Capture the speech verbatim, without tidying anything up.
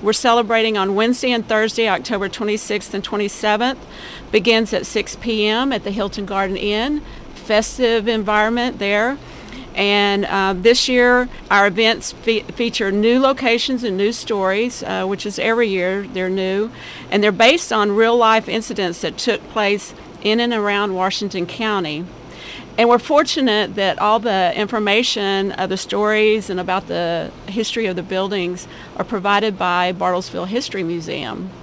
We're celebrating on Wednesday and Thursday, October twenty-sixth and twenty-seventh. Begins at six p m at the Hilton Garden Inn. Festive environment there. And uh, this year, our events fe- feature new locations and new stories, uh, which is every year they're new. And they're based on real-life incidents that took place in and around Washington County. And we're fortunate that all the information of the stories and about the history of the buildings are provided by Bartlesville History Museum.